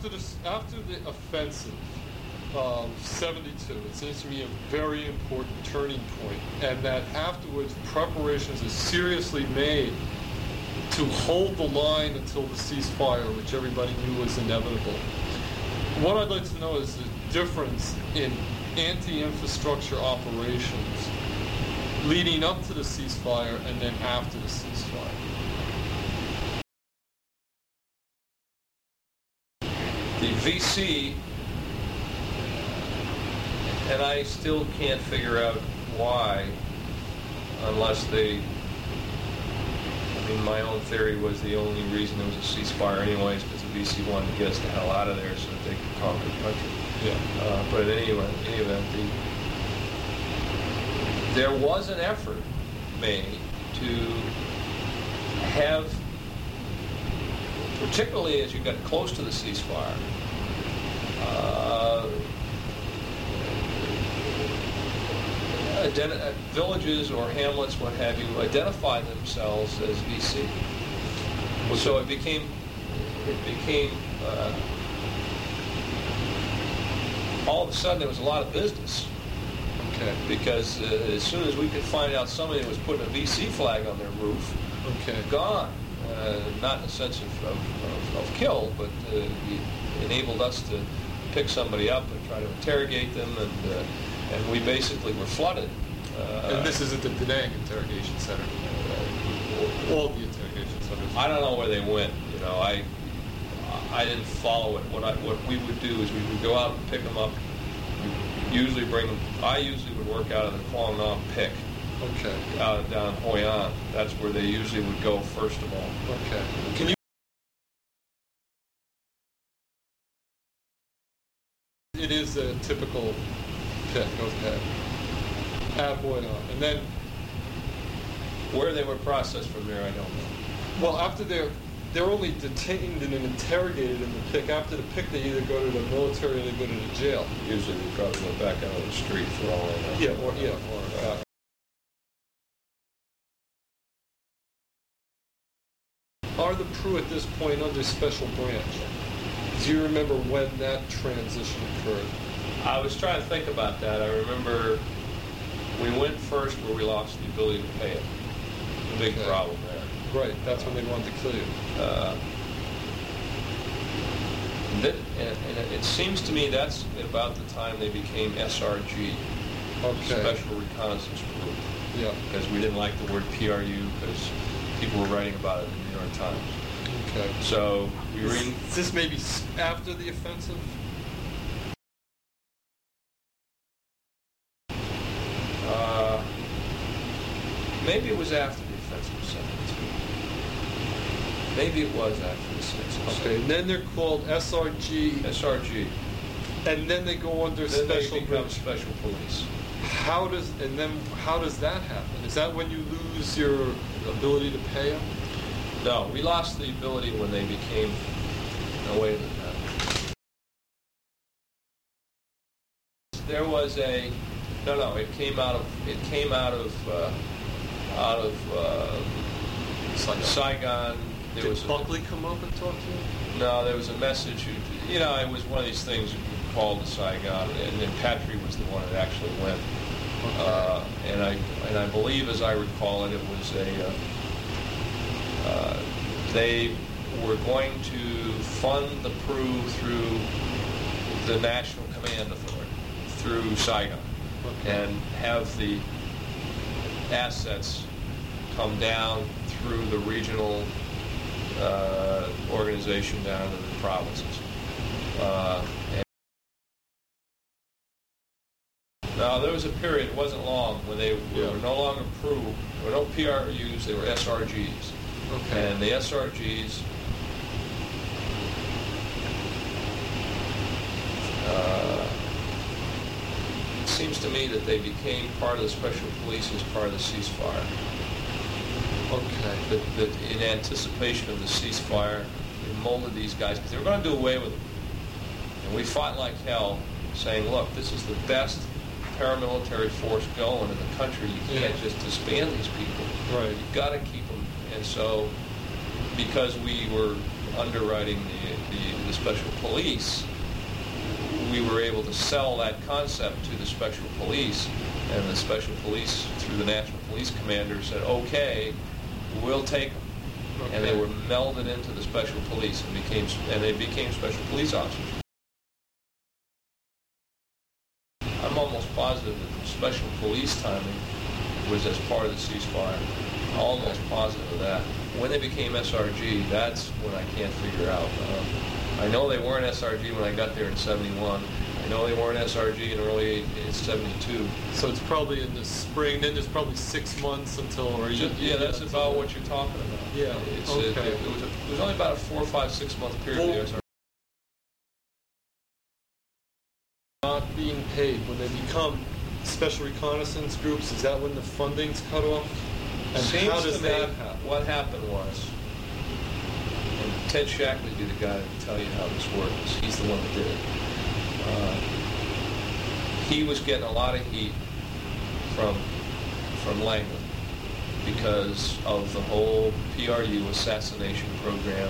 after the offensive of 72, it seems to me a very important turning point, and that afterwards preparations are seriously made to hold the line until the ceasefire, which everybody knew was inevitable. What I'd like to know is the difference in anti-infrastructure operations leading up to the ceasefire and then after the ceasefire. The VC, and I still can't figure out why, unless they, I mean, my own theory was the only reason there was a ceasefire anyways, because the VC wanted to get us the hell out of there so that they could conquer the country. Yeah. But in any event, there was an effort made to have, particularly as you got close to the ceasefire, villages or hamlets, what have you, identify themselves as VC. So it became all of a sudden there was a lot of business. Okay. Because as soon as we could find out somebody was putting a VC flag on their roof, okay, gone. Not in the sense of kill, but it enabled us to pick somebody up and try to interrogate them, and we basically were flooded. And this is at the Penang Interrogation Center. All the interrogation centers. I don't know where they went. You know, I didn't follow it. What we would do is we would go out and pick them up. Usually bring them. I usually would work out of the Quang Nam Pick. Okay. Down in Hoi An. That's where they usually would go first of all. Okay. Can you? It is a typical pick. Okay. At Hoi An, and then where they were processed from there, I don't know. Well, after they're only detained and interrogated in the pick. After the pick, they either go to the military or they go to the jail. Usually, we probably go back out on the street for all I know. Are the Pru at this point under special branch? Do you remember when that transition occurred? I was trying to think about that. I remember we went first where we lost the ability to pay it. The big problem there. Right, that's when they wanted to kill you. And it seems to me that's about the time they became SRG, Special Reconnaissance Group. Yeah. Because we didn't like the word PRU because people were writing about it in the New York Times. Okay. So we read. Is this maybe after the offensive? Maybe it was after the offensive of 72. Maybe it was after the offensive. Okay, and then they're called SRG. SRG. And then they go under then special they become special police. How does that happen? Is that when you lose your ability to pay them? No, we lost the ability when they became. No, wait a minute. There was a. No. It came out of Saigon. Did Buckley come up and talk to you? No, there was a message. You know, it was one of these things called to Saigon, and then Patry was the one that actually went. Okay. And I believe, as I recall it, it was they were going to fund the Pru through the National Command Authority, through Saigon, and have the assets come down through the regional organization down to the provinces. Now, there was a period, it wasn't long, when they were no longer Pru, there were no PRUs, they were SRGs. Okay. And the SRGs it seems to me that they became part of the special police as part of the ceasefire. Okay. That in anticipation of the ceasefire, they molded these guys, because they were going to do away with them. And we fought like hell, saying, look, this is the best paramilitary force going in the country. You can't just disband these people. Right. You've got to keep them. And so, because we were underwriting the special police, we were able to sell that concept to the special police, and the special police, through the National Police Commander, said, okay, we'll take them. Okay. And they were melded into the special police and they became special police officers. I'm almost positive that the special police timing was as part of the ceasefire. Almost positive of that. When they became SRG, that's when I can't figure out. I know they weren't SRG when I got there in 71. I know they weren't SRG in early 72. So it's probably in the spring. Then there's probably 6 months until. Yeah, that's about what you're talking about. Yeah. Okay. It was only about a 4, 5, 6 month period. Well, of the SRG. Not being paid when they become special reconnaissance groups. Is that when the funding's cut off? And Seems how does to me that happen? what happened was, and Ted Shackley would be the guy to tell you how this works. He's the one that did it. He was getting a lot of heat from Langley because of the whole PRU assassination program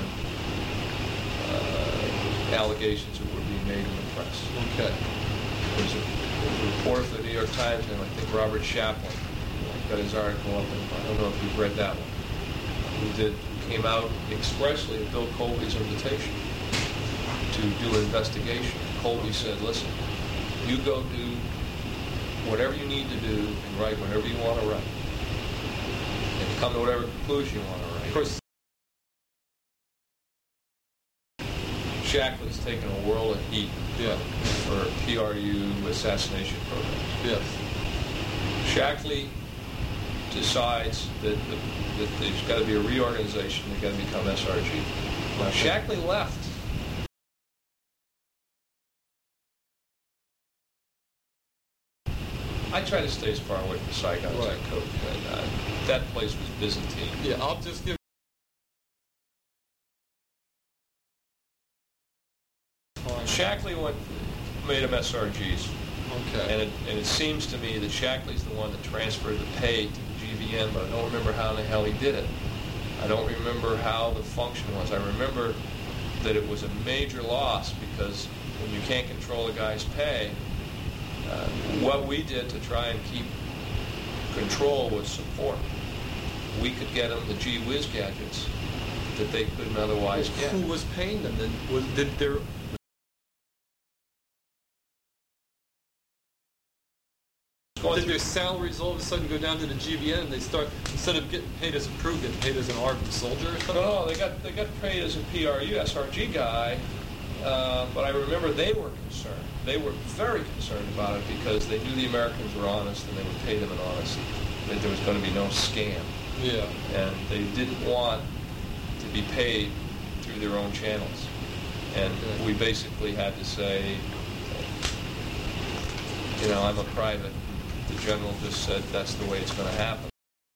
allegations that were being made in the press. Okay. There was a report for the New York Times, and I think Robert Chaplin got his article up, and I don't know if you've read that one. Who came out expressly at Bill Colby's invitation to do an investigation. Colby said, listen, you go do whatever you need to do and write whatever you want to write. And come to whatever conclusion you want to write. Of course. Shackley's taken a world of heat for PRU assassination programs. Yes. Shackley decides that there's got to be a reorganization. They've got to become SRG. Now, Shackley left. I try to stay as far away from Saigon as I could. That place was Byzantine. Yeah, I'll just give. Shackley made them SRGs. Okay. And it seems to me that Shackley's the one that transferred the pay to the GVN, but I don't remember how in the hell he did it. I don't remember how the function was. I remember that it was a major loss because when you can't control a guy's pay, what we did to try and keep control was support. We could get them the gee whiz gadgets that they couldn't otherwise get. Who was paying them then? Did their salaries all of a sudden go down to the GVN and they start, instead of getting paid as a crew, getting paid as an armed soldier or something? No, they got paid as a PRU SRG guy, but I remember they were concerned. They were very concerned about it because they knew the Americans were honest and they would pay them an honest, that there was going to be no scam. Yeah. And they didn't want to be paid through their own channels. And we basically had to say, I'm a private. The general just said that's the way it's going to happen.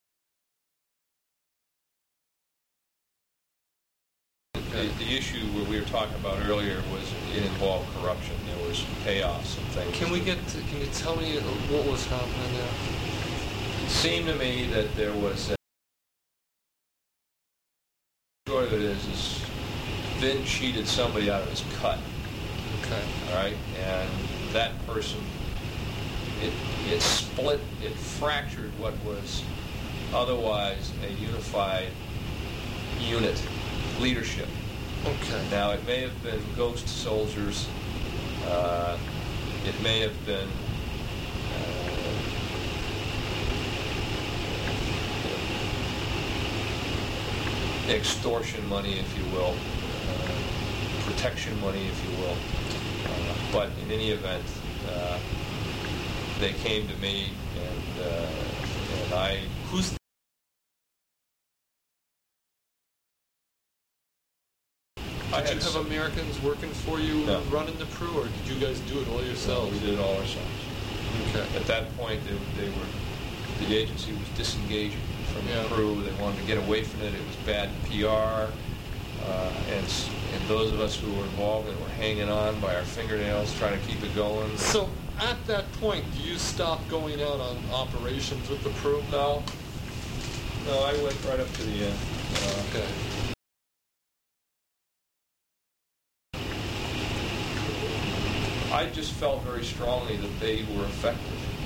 The issue what we were talking about earlier was it involved corruption. There was payoffs and things. Can you tell me what was happening there? It seemed to me that there was the short of it is Vin cheated somebody out of his cut. Okay. All right? And that person, it split, it fractured what was otherwise a unified unit, leadership. Okay. Now, it may have been ghost soldiers. It may have been extortion money, if you will, protection money, if you will. But in any event, they came to me, and I. Who's? Did you have Americans working for you running the crew, or did you guys do it all yourselves? No, we did it all ourselves. Okay. At that point, the agency was disengaging from the crew. They wanted to get away from it. It was bad PR, and those of us who were involved in it were hanging on by our fingernails, trying to keep it going. So at that point, do you stop going out on operations with the crew? No, I went right up to the end. Okay. felt very strongly that they were effective.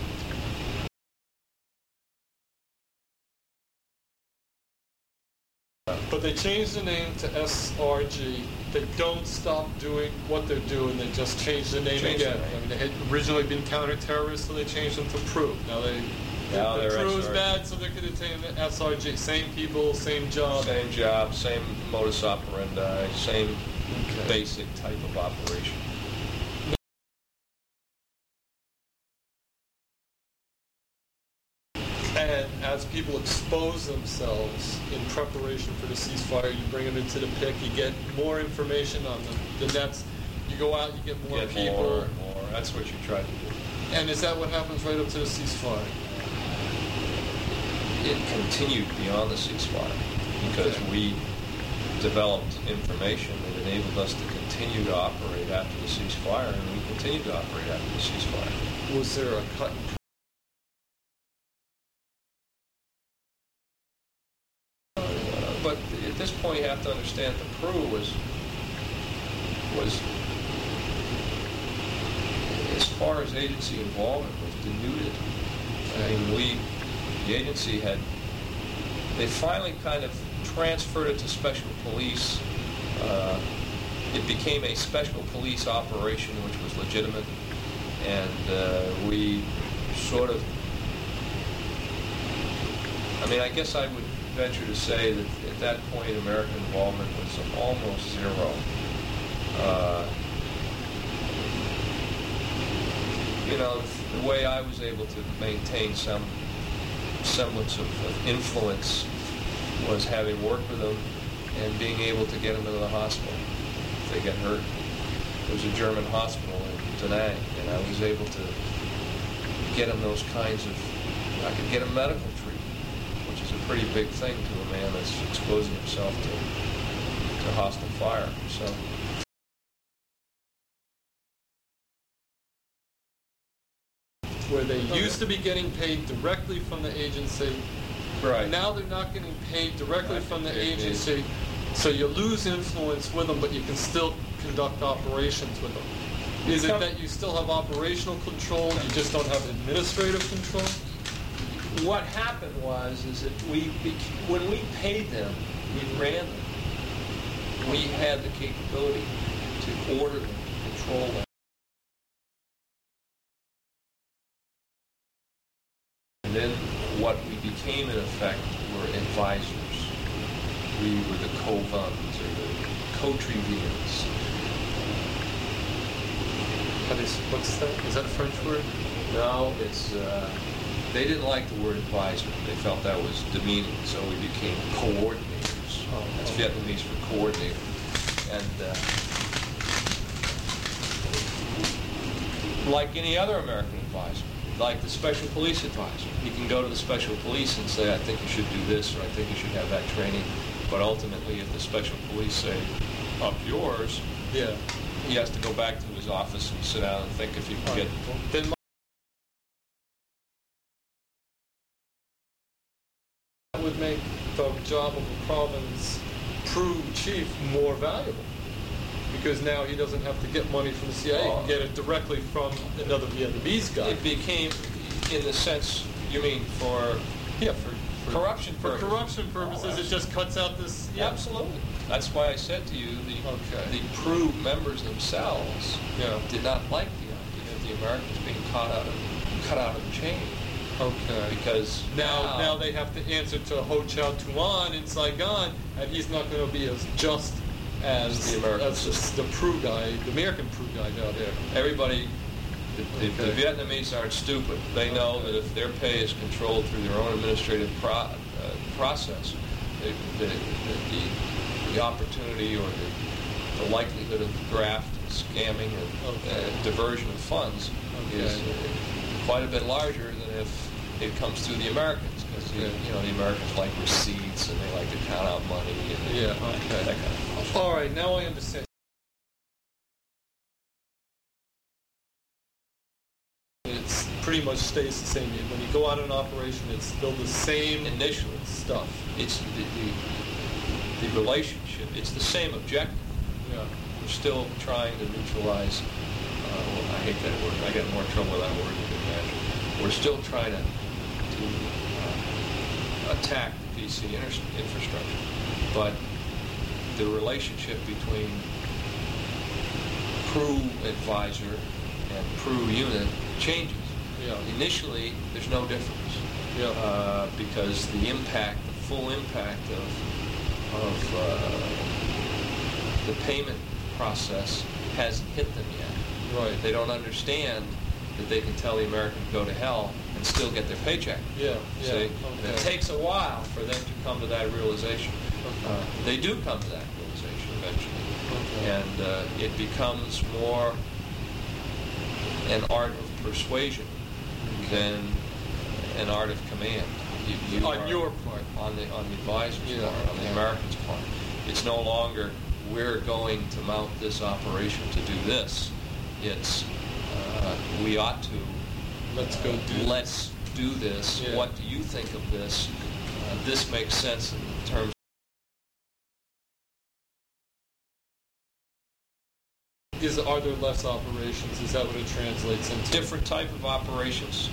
But they changed the name to SRG. They don't stop doing what they're doing. They just changed the name again. I mean, they had originally been counterterrorists, so they changed them to PRU. Now they're PRU is SRG. bad, so they're going to take the SRG. Same people, same job. Same job, same modus operandi, same basic type of operation. And as people expose themselves in preparation for the ceasefire, you bring them into the pick, you get more information on the nets, you go out, you get more people. More and more. That's what you try to do. And is that what happens right up to the ceasefire? It continued beyond the ceasefire because we developed information that enabled us to continue to operate after the ceasefire, and we continued to operate after the ceasefire. Was there a cut and But at this point, you have to understand the PRU was as far as agency involvement was denuded. I mean, the agency they finally kind of transferred it to special police. It became a special police operation, which was legitimate, and we sort of, I mean, I guess I would venture to say that at that point American involvement was almost zero. You know, the way I was able to maintain some semblance of influence was having worked with them and being able to get them to the hospital if they get hurt. There was a German hospital in Da Nang, and I was able to get them those kinds of, I could get them medical treatment, which is a pretty big thing to a man that's exposing himself to hostile fire. So. where they used to be getting paid directly from the agency. Right. Now they're not getting paid directly from the agency, so you lose influence with them, but you can still conduct operations with them. Is it that you still have operational control, you just don't have administrative control? What happened is that when we paid them, we ran them. We had the capability to order them, control them. And then what we became, in effect, were advisors. We were the co-vuns or the co-trivians. What's that? Is that a French word? No, it's, they didn't like the word advisor. They felt that was demeaning, so we became coordinators. That's Vietnamese for coordinator. And like any other American advisor, like the special police advisor, he can go to the special police and say, I think you should do this, or I think you should have that training. But ultimately, if the special police say, up yours, Yeah. he has to go back to his office and sit down and think if he can get... Then that would make the job of a province PRU chief more valuable, because now he doesn't have to get money from the CIA, he can get it directly from another Vietnamese guy. It became, in the sense, you mean for corruption For purposes? corruption purposes, it just cuts out this... Yeah. Absolutely. That's why I said to you, the PRU members themselves did not like the idea of the Americans being cut out of the chain. Okay. Because now they have to answer to Ho Chi Tuan in Saigon, and he's not going to be as just as the American the PRU guy, the American PRU guy down there. everybody, the Vietnamese aren't stupid. They know that if their pay is controlled through their own administrative process, the opportunity or the likelihood of graft and scamming and diversion of funds is quite a bit larger than if it comes through the Americans, because the Americans like receipts and they like to count out money and that kind of stuff. All right, now I understand. It pretty much stays the same. When you go out on an operation, it's still the same Initially, stuff. it's the relationship. It's the same objective. Yeah. We're still trying to neutralize I hate that word. I get more trouble with that word than you can imagine. We're still trying to attack the PC infrastructure, but the relationship between PRU advisor and PRU unit changes. Yeah. Initially, there's no difference. Yeah. Because the full impact of the payment process hasn't hit them yet. Right. They don't understand that they can tell the American to go to hell and still get their paycheck. Yeah. See? Okay. It takes a while for them to come to that realization. Okay. They do come to that realization eventually. Okay. And it becomes more an art of persuasion than an art of command. On your part. On the advisor's Yeah. part, on the American's part. It's no longer, we're going to mount this operation to do this. It's, we ought to. Let's go do Let's do this. Yeah. What do you think of this? This makes sense in terms. Are there less operations? Is that what it translates into? Different type of operations.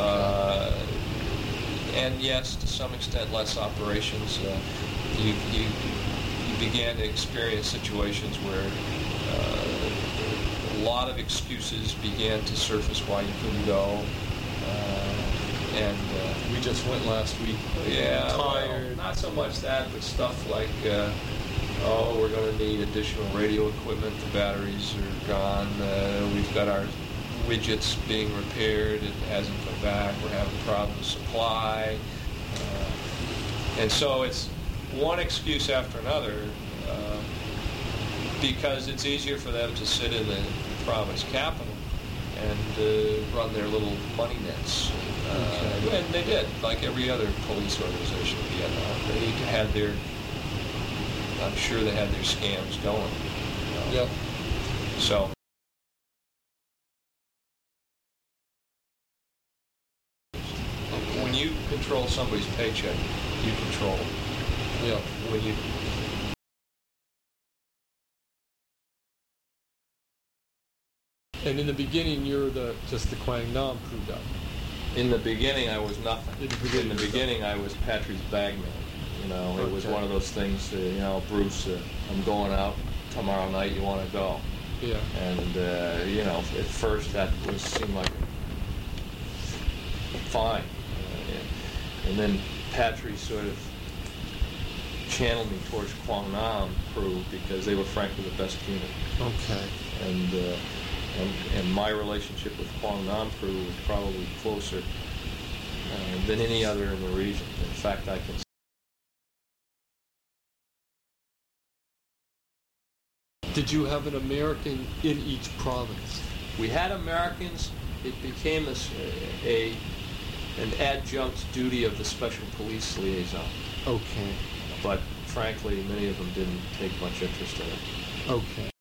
And yes, to some extent, less operations. You began to experience situations where a lot of excuses began to surface why you couldn't go. We just went last week. Yeah, Tired. well, not so much that, but stuff like, we're going to need additional radio equipment. The batteries are gone. We've got our widgets being repaired. It hasn't come back. We're having problems with supply. And so it's one excuse after another because it's easier for them to sit in the province capital and run their little money nets. And they did, like every other police organization in Vietnam. They had their, I'm sure they had their scams going. Yeah. So. When you control somebody's paycheck, you control them. Yeah. When you And in the beginning, you're just the Quang Nam crew guy. In the beginning, I was nothing. In the beginning, I was Patrick's bagman. It was Okay. one of those things. Bruce, I'm going out tomorrow night. You want to go? Yeah. And at first that seemed like fine, and then Patrick sort of channeled me towards Quang Nam crew because they were frankly the best unit. Okay. And my relationship with Quang Nam crew was probably closer than any other in the region. In fact, I can. Did you have an American in each province? We had Americans. It became an adjunct duty of the special police liaison. Okay. But frankly, many of them didn't take much interest in it. Okay.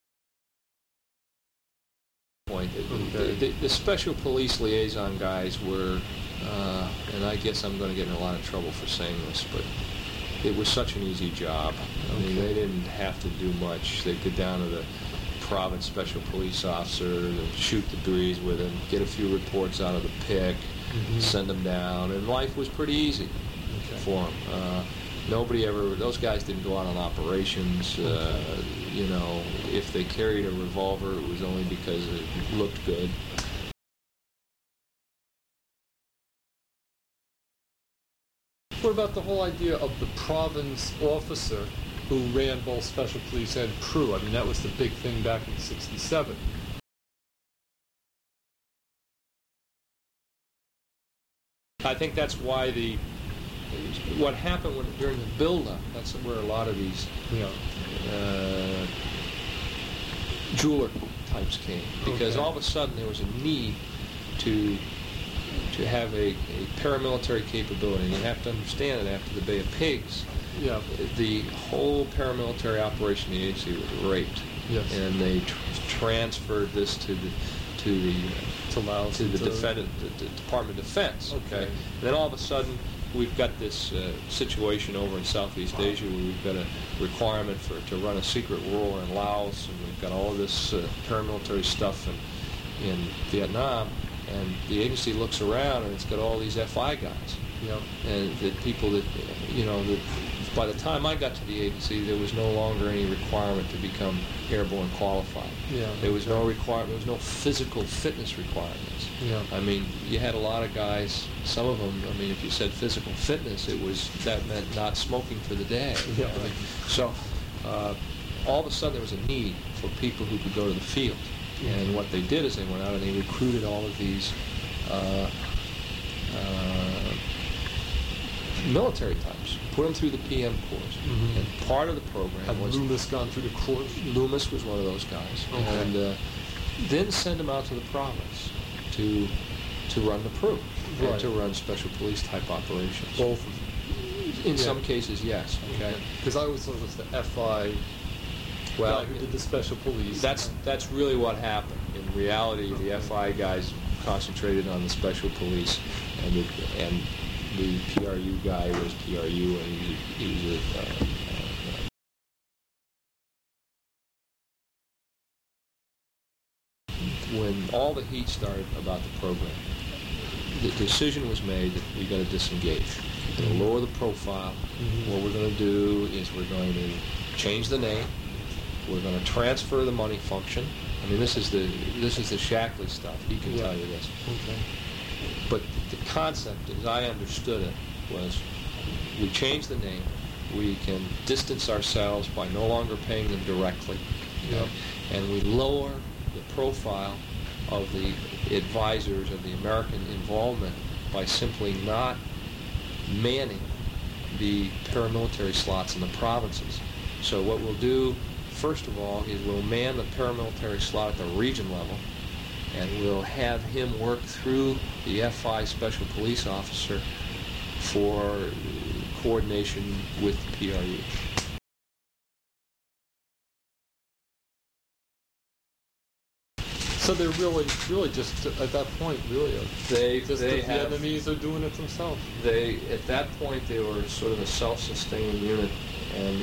The special police liaison guys were, and I guess I'm going to get in a lot of trouble for saying this, but it was such an easy job. I mean, they didn't have to do much. They'd go down to the province special police officer and shoot the breeze with him, get a few reports out of the pick, send them down, and life was pretty easy for them. Those guys didn't go out on operations. If they carried a revolver, it was only because it looked good. What about the whole idea of the province officer who ran both special police and crew? I mean, that was the big thing back in '67. I think that's why what happened during the build-up, that's where a lot of these jeweler types came. Because all of a sudden there was a need to have a paramilitary capability. And you have to understand that after the Bay of Pigs, the whole paramilitary operation in the agency was raped. Yes. And they transferred this to the Department of Defense. Okay. And then all of a sudden, we've got this situation over in Southeast Asia where we've got a requirement to run a secret war in Laos, and we've got all of this paramilitary stuff in Vietnam, and the agency looks around and it's got all these FI guys, and the people that, that by the time I got to the agency, there was no longer any requirement to become airborne qualified. There was no requirement. There was no physical fitness requirements. I mean, you had a lot of guys. Some of them. I mean, if you said physical fitness, that meant not smoking for the day. I mean, so all of a sudden there was a need for people who could go to the field. And what they did is they went out and they recruited all of these military types, put them through the PM course. And part of the program was... Had Loomis gone through the course? Loomis was one of those guys. And then send them out to the province to run the PRU, and to run special police type operations. Both of them? In some cases, yes. Okay. Because I always thought it was the FI guy who did the special police. That's really what happened. In reality, the FI guys concentrated on the special police, and the PRU guy was PRU, and he was when all the heat started about the program, the decision was made that we got to disengage. We're going to lower the profile. What we're going to do is we're going to change the name. We're going to transfer the money function. I mean, this is the Shackley stuff. He can tell you this. But the concept, as I understood it, was we change the name. We can distance ourselves by no longer paying them directly. And we lower the profile of the advisors of the American involvement by simply not manning the paramilitary slots in the provinces. So what we'll do, first of all, is we'll man the paramilitary slot at the region level, and we'll have him work through the FI special police officer for coordination with the PRU. So they're really just at that point, the Vietnamese are doing it themselves. At that point, they were sort of a self-sustaining unit, and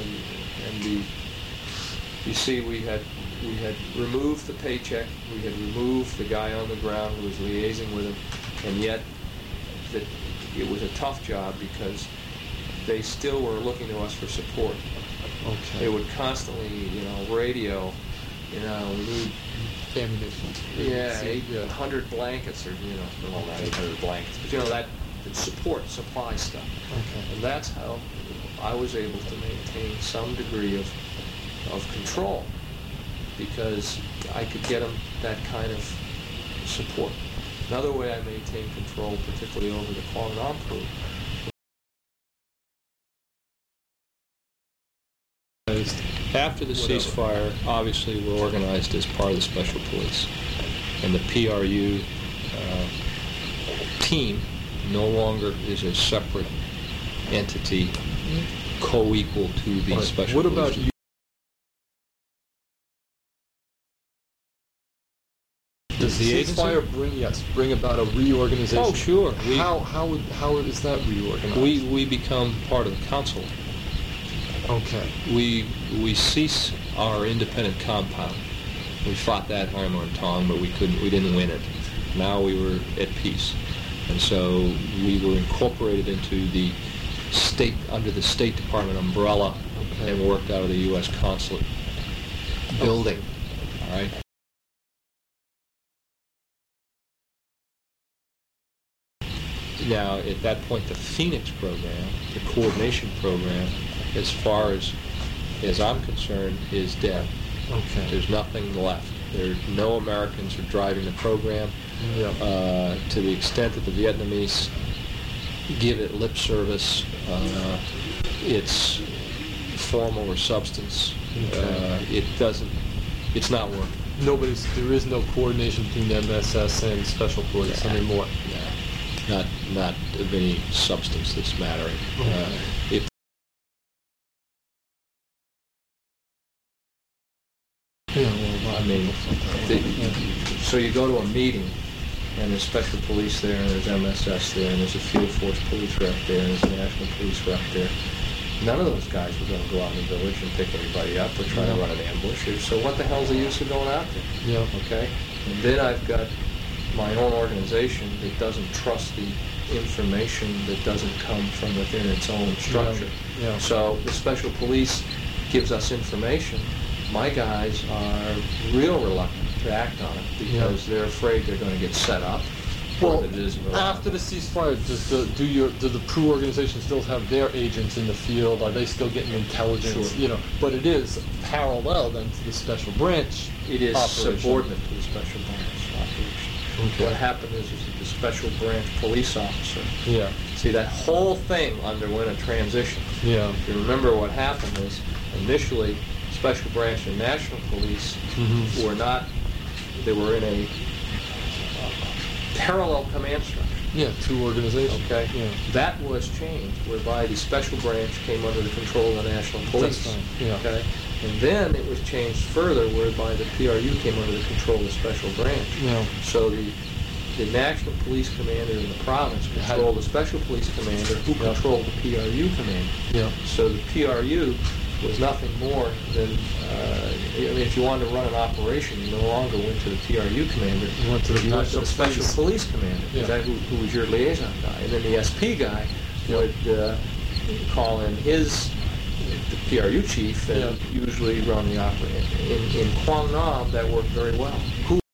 you see, we had removed the paycheck, we had removed the guy on the ground who was liaising with him, and yet it was a tough job because they still were looking to us for support. They would constantly, radio, we need ammunition. 800 blankets, or well, not 800 blankets, but that supply stuff. And that's how I was able to maintain some degree of control, because I could get them that kind of support. Another way I maintained control, particularly over the Quang Nam PRU, after the ceasefire, obviously we're organized as part of the special police, and the PRU team no longer is a separate entity co-equal to the special police. What about you? Does the ceasefire bring about a reorganization? Oh, sure. How is that reorganized? We become part of the council. We cease our independent compound. We fought that hammer and tong, but we didn't win it. Now we were at peace. And so we were incorporated into the under the State Department umbrella, and worked out of the U.S. consulate building. All right. Now, at that point, the Phoenix program, the coordination program, as far as I'm concerned, is dead. There's nothing left. No Americans are driving the program. To the extent that the Vietnamese give it lip service, it's formal or substance. It's not working. There is no coordination between the MSS and special police anymore. Not of any substance that's mattering. So you go to a meeting, and there's special police there, and there's MSS there, and there's a field force police rep there, and there's a national police rep there. None of those guys were going to go out in the village and pick everybody up or try to run an ambush. So what the hell's the use of going out there? Yeah. Okay? And then I've got my own organization that doesn't trust the information that doesn't come from within its own structure. Yeah. So the special police gives us information. My guys are real reluctant to act on it because they're afraid they're going to get set up. Well, or that it isn't allowed. after the ceasefire, do the PRU organizations still have their agents in the field? Are they still getting intelligence? Sure. You know, but it is parallel then to the special branch. It is operation. subordinate to the special branch operation. Okay. What happened is that the special branch police officer, Yeah. see, that whole thing underwent a transition. Yeah. If you remember what happened is, initially, special branch and national police Mhm. were not, they were in a parallel command structure. Yeah. Two organizations. Okay? Yeah. That was changed, whereby the special branch came under the control of the national police. That's fine. Yeah. Okay? And then it was changed further, whereby the PRU came under the control of the special branch. Yeah. So the national police commander in the province controlled the special police commander, who controlled the PRU commander. Yeah. So the PRU was nothing more than, I mean, if you wanted to run an operation, you no longer went to the PRU commander. You went to the national special police commander, Yeah. who was your liaison guy. And then the SP guy would call in the PRU chief and usually run the operation. In Quang Nam, that worked very well.